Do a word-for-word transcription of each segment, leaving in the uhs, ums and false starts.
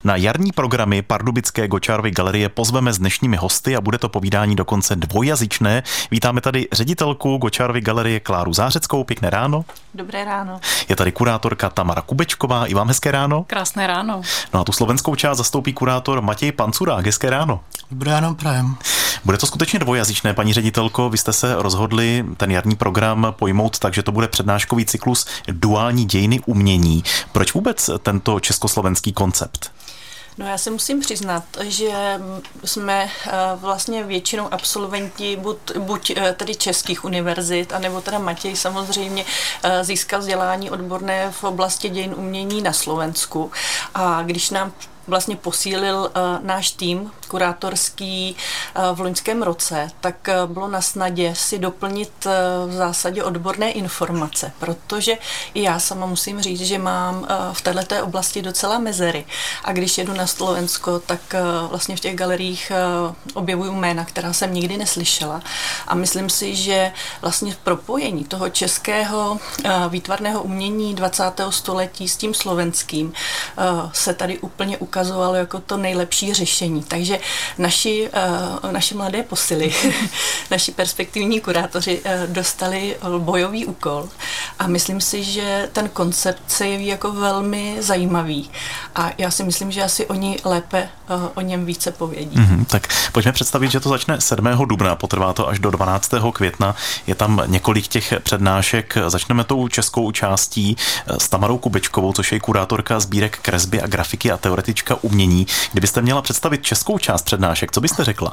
Na jarní programy Pardubické Gočárovy galerie pozveme s dnešními hosty a bude to povídání dokonce dvojjazyčné. Vítáme tady ředitelku Gočárovy galerie Kláru Zářeckou. Pěkné ráno. Dobré ráno. Je tady kurátorka Tamara Kubečková. I vám hezké ráno. Krásné ráno. No a tu slovenskou část zastoupí kurátor Matěj Pancurák. Hezké ráno. Dobré ráno, prajem. Bude to skutečně dvojjazyčné, paní ředitelko. Vy jste se rozhodli ten jarní program pojmout tak, že to bude přednáškový cyklus Duální dějiny umění. Proč vůbec tento československý koncept? No já si musím přiznat, že jsme vlastně většinou absolventi buď, buď tedy českých univerzit, anebo teda Matěj samozřejmě získal vzdělání odborné v oblasti dějin umění na Slovensku. A když nám vlastně posílil uh, náš tým kurátorský uh, v loňském roce, tak uh, bylo na snadě si doplnit uh, v zásadě odborné informace, protože i já sama musím říct, že mám uh, v této oblasti docela mezery. A když jedu na Slovensko, tak uh, vlastně v těch galeriích uh, objevuju jména, která jsem nikdy neslyšela. A myslím si, že vlastně v propojení toho českého uh, výtvarného umění dvacátého století s tím slovenským uh, se tady úplně ukazuje ukazovalo jako to nejlepší řešení. Takže naši, uh, naši mladé posily, naši perspektivní kurátoři uh, dostali bojový úkol a myslím si, že ten koncept se jeví jako velmi zajímavý a já si myslím, že asi oni lépe uh, o něm více povědí. Mm-hmm, tak pojďme představit, že to začne sedmého dubna, potrvá to až do dvanáctého května. Je tam několik těch přednášek. Začneme tou českou částí s Tamarou Kubečkovou, což je kurátorka sbírek kresby a grafiky a teoretička umění. Kdybyste měla představit českou část přednášek, co byste řekla?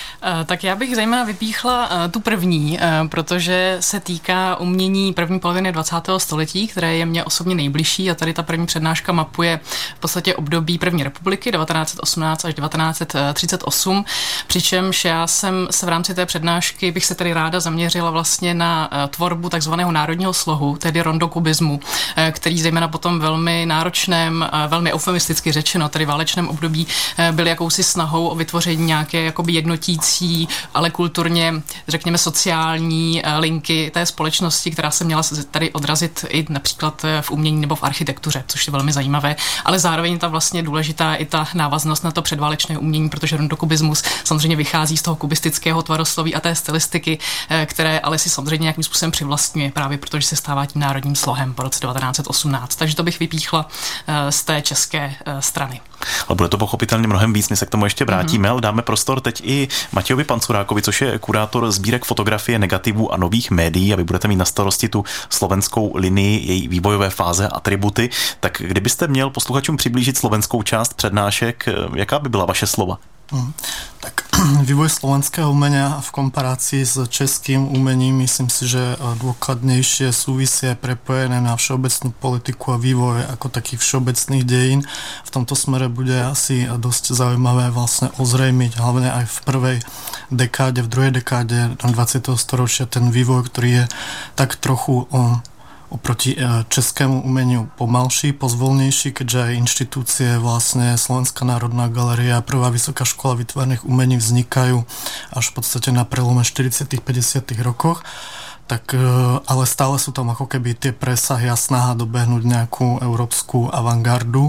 Tak já bych zejména vypíchla tu první, protože se týká umění první poloviny dvacátého století, které je mně osobně nejbližší a tady ta první přednáška mapuje v podstatě období první republiky devatenáct set osmnáct až devatenáct set třicet osm, přičemž já jsem se v rámci té přednášky bych se tedy ráda zaměřila vlastně na tvorbu takzvaného národního slohu, tedy rondokubismu, který zejména potom velmi náročném, velmi eufemisticky řečeno, tedy válečném období byl jakousi snahou o vytvoření nějaké jakoby jednotící, ale kulturně, řekněme, sociální linky té společnosti, která se měla tady odrazit i například v umění nebo v architektuře, což je velmi zajímavé, ale zároveň ta vlastně důležitá i ta návaznost na to předválečné umění, protože rondokubismus samozřejmě vychází z toho kubistického tvarosloví a té stylistiky, které ale si samozřejmě nějakým způsobem přivlastňuje, právě protože se stává tím národním slohem po roce devatenáct set osmnáct. Takže to bych vypíchla z té české strany. Ale bude to pochopitelně mnohem víc, my se k tomu ještě vrátíme, mm-hmm. ale dáme prostor teď i Matějovi Pancurákovi, což je kurátor sbírek fotografie, negativů a nových médií a vy budete mít na starosti tu slovenskou linii, její vývojové fáze a atributy. Tak kdybyste měl posluchačům přiblížit slovenskou část přednášek, jaká by byla vaše slova? Hmm. Tak vývoj slovenského umenia v komparácii s českým umením myslím si, že dôkladnejšie súvisie prepojené na všeobecnú politiku a vývoj ako takých všeobecných dejín. V tomto smere bude asi dosť zaujímavé vlastne ozrejmiť hlavne aj v prvej dekáde, v druhej dekáde dvadsiateho storočia ten vývoj, ktorý je tak trochu o oproti českému umeniu pomalší, pozvolnejší, keďže aj inštitúcie vlastne Slovenská národná galéria a prvá vysoká škola výtvarných umení vznikajú až v podstate na prelome štyridsiatych päťdesiatych rokoch. Tak, ale stále sú tam ako keby tie presahy a snaha dobehnúť nejakú európsku avantgardu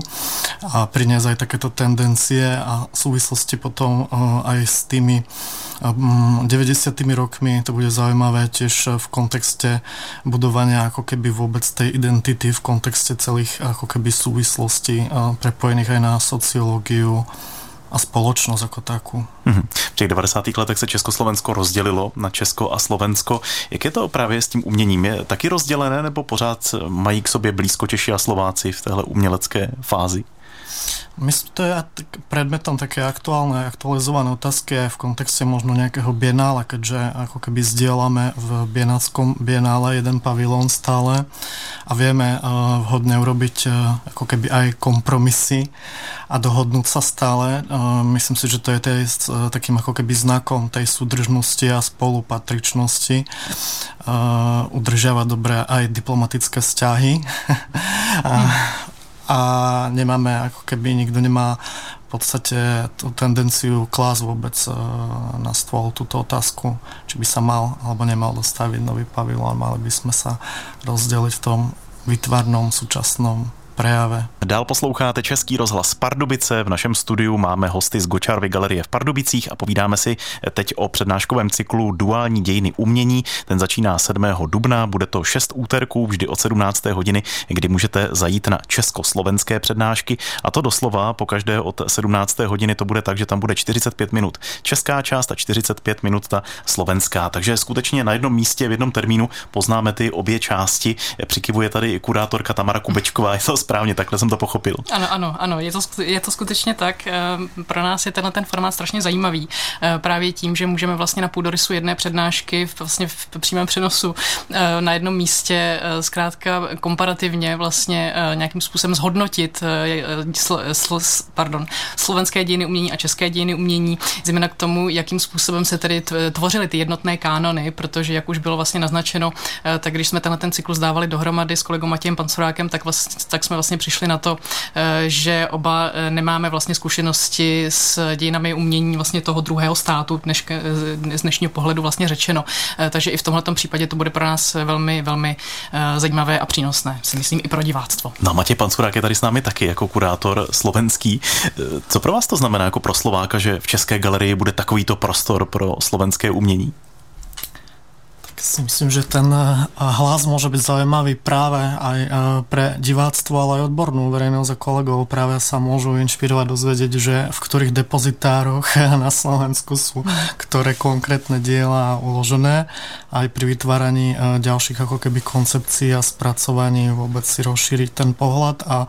a priniesť aj takéto tendencie a v súvislosti potom aj s tými deväťdesiatymi rokmi to bude zaujímavé tiež v kontexte budovania ako keby vôbec tej identity v kontexte celých ako keby súvislostí prepojených aj na sociológiu a společnost jako takovou. Mm-hmm. V těch devadesátých letech se Československo rozdělilo na Česko a Slovensko. Jak je to právě s tím uměním? Je taky rozdělené nebo pořád mají k sobě blízko Češi a Slováci v téhle umělecké fázi? Myslím, to je predmetom také aktuálne, aktualizované otázky aj v kontexte možno nejakého bienála, keďže ako keby zdieľame v bienáckom bienále jeden pavilón stále a vieme uh, vhodne urobiť uh, ako keby aj kompromisy a dohodnúť sa stále. Uh, myslím si, že to je tej, uh, takým ako keby znakom tej súdržnosti a spolupatričnosti. Uh, udržiava dobré aj diplomatické vzťahy. uh, a nemáme, ako keby nikto nemá v podstate tú tendenciu klásť vôbec na stôl túto otázku, či by sa mal alebo nemal dostaviť nový pavilón, mali by sme sa rozdeliť v tom výtvarnom súčasnom prejave. Dál posloucháte Český rozhlas Pardubice. V našem studiu máme hosty z Gočárovy galerie v Pardubicích a povídáme si teď o přednáškovém cyklu Duální dějiny umění. Ten začíná sedmého dubna, bude to šest úterků, vždy od sedmnácté hodiny, kdy můžete zajít na československé přednášky, a to doslova po každé od sedmnácté hodiny to bude tak, že tam bude čtyřicet pět minut česká část a čtyřicet pět minut ta slovenská. Takže skutečně na jednom místě v jednom termínu poznáme ty obě části. Přikivuje tady kurátorka Tamara Kubečková. Je to správně, takhle jsem to pochopil. Ano, ano, ano, je to, je to skutečně tak. Pro nás je tenhle ten formát strašně zajímavý. Právě tím, že můžeme vlastně na půdorysu jedné přednášky vlastně v přímém přenosu na jednom místě zkrátka komparativně vlastně nějakým způsobem zhodnotit slo, slo, pardon, slovenské dějiny umění a české dějiny umění, zejména k tomu, jakým způsobem se tedy tvořily ty jednotné kánony, protože jak už bylo vlastně naznačeno, tak když jsme tenhle ten cyklus dávali dohromady s kolegou Matějem Pancurákem, tak, vlastně, tak jsme vlastně přišli na to, že oba nemáme vlastně zkušenosti s dějinami umění vlastně toho druhého státu, než, z dnešního pohledu vlastně řečeno. Takže i v tomhletom případě to bude pro nás velmi, velmi zajímavé a přínosné, si myslím, i pro diváctvo. No, Matěj Pancurák je tady s námi taky jako kurátor slovenský. Co pro vás to znamená jako pro Slováka, že v České galerii bude takovýto prostor pro slovenské umění? Si myslím, že ten hlas môže byť zaujímavý práve aj pre diváctvo, ale aj odbornú verejnosť a kolegov. Práve sa môžu inšpirovať, dozvedieť, že v ktorých depozitároch na Slovensku sú ktoré konkrétne diela uložené. Aj pri vytváraní ďalších ako keby koncepcií a spracovaní vôbec si rozšíriť ten pohľad a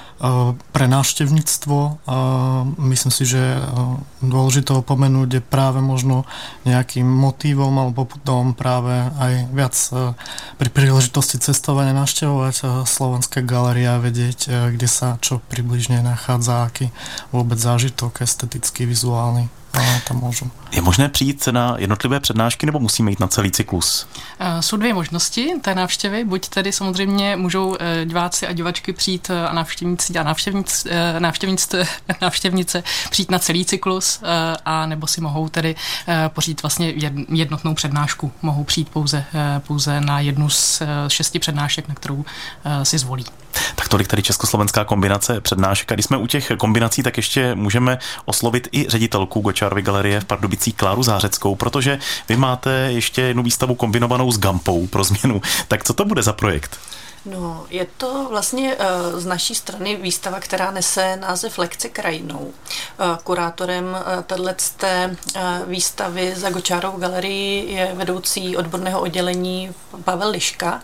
pre návštevníctvo myslím si, že dôležité opomenúť je práve možno nejakým motívom alebo potom práve aj viac pri príležitosti cestovania navštevovať slovenské galerie a vedieť, kde sa čo približne nachádza, aký vôbec zážitok estetický, vizuálny. Tam můžu. Je možné přijít na jednotlivé přednášky nebo musíme jít na celý cyklus? Jsou dvě možnosti té návštěvy. Buď tedy samozřejmě můžou diváci a divačky přijít a návštěvníci a návštěvníci, návštěvníci, návštěvnice přijít na celý cyklus, a nebo si mohou tedy pořídit vlastně jednotnou přednášku. Mohou přijít pouze, pouze na jednu z šesti přednášek, na kterou si zvolí. Tak tolik tady československá kombinace přednášek. A když jsme u těch kombinací, tak ještě můžeme oslovit i ředitelku Gočárovy galerie v Pardubicích Kláru Zářeckou, protože vy máte ještě jednu výstavu kombinovanou s Gampou pro změnu. Tak co to bude za projekt? No, je to vlastně uh, z naší strany výstava, která nese název Lekce krajinou. Uh, kurátorem uh, téhleté uh, výstavy za Gočárovou galerii je vedoucí odborného oddělení Pavel Liška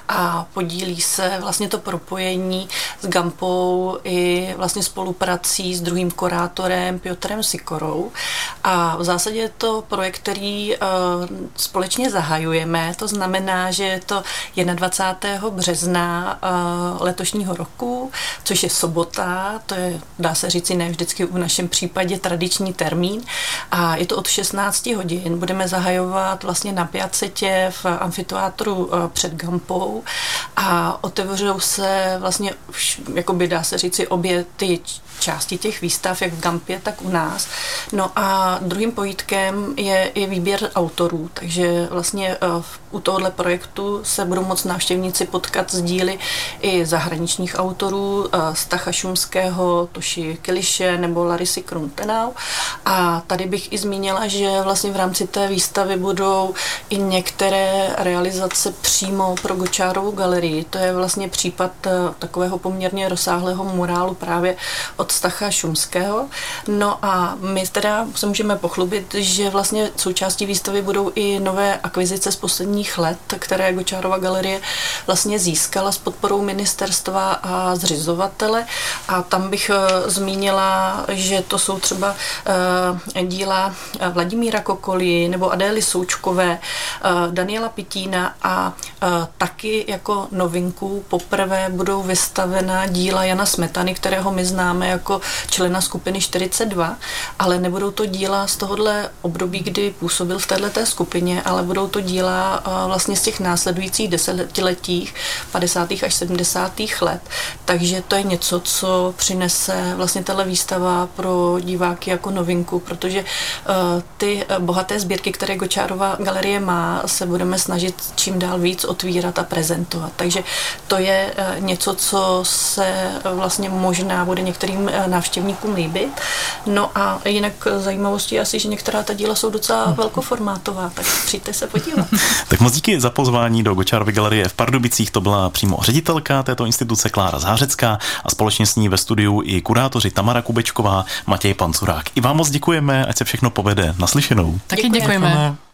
a podílí se vlastně to propojení s Gampou i vlastně spoluprací s druhým kurátorem Piotrem Sikorou. A v zásadě je to projekt, který uh, společně zahajujeme. To znamená, že je to dvacátého prvního března letošního roku, což je sobota, to je, dá se říci, ne vždycky v našem případě tradiční termín, a je to od šestnácti hodin. Budeme zahajovat vlastně na Piacetě v amfiteátru před Gampou a otevřou se vlastně, jakoby dá se říci, obě ty části těch výstav, jak v Gampě, tak u nás. No a druhým pojítkem je i výběr autorů, takže vlastně u tohohle projektu se budou moct návštěvníci potkat s díly i zahraničních autorů, Stacha Šumského, Toši Kiliše nebo Larisy Krumtenau. A tady bych i zmínila, že vlastně v rámci té výstavy budou i některé realizace přímo pro Gočárovu galerii. To je vlastně případ takového poměrně rozsáhlého murálu právě od Stacha Šumského. No a my teda se můžeme pochlubit, že vlastně součástí výstavy budou i nové akvizice z posledních let, které Gočárova galerie vlastně získala s podporou ministerstva a zřizovatele. A tam bych uh, zmínila, že to jsou třeba uh, díla Vladimíra Kokoly nebo Adély Součkové, uh, Daniela Pitína a uh, taky jako novinku poprvé budou vystavena díla Jana Smetany, kterého my známe jako člena skupiny čtyřicet dva, ale nebudou to díla z tohohle období, kdy působil v této skupině, ale budou to díla uh, vlastně z těch následujících desetiletích, padesátých až sedmdesátých let. Takže to je něco, co přinese vlastně tahle výstava pro diváky jako novinku, protože uh, ty bohaté sbírky, které Gočárova galerie má, se budeme snažit čím dál víc otvírat a prezentovat. Takže to je uh, něco, co se vlastně možná bude některým uh, návštěvníkům líbit. No a jinak zajímavostí je asi, že některá ta díla jsou docela velkoformátová, tak přijďte se podívat. Tak moc díky za pozvání do Gočárovy galerie v Pardubicích. To byla přímo ředitelka této instituce Klára Zářecká a společně s ní ve studiu i kurátoři Tamara Kubečková, Matěj Pancurák. I vám moc děkujeme, ať se všechno povede. Naslyšenou. Taky děkujeme. děkujeme.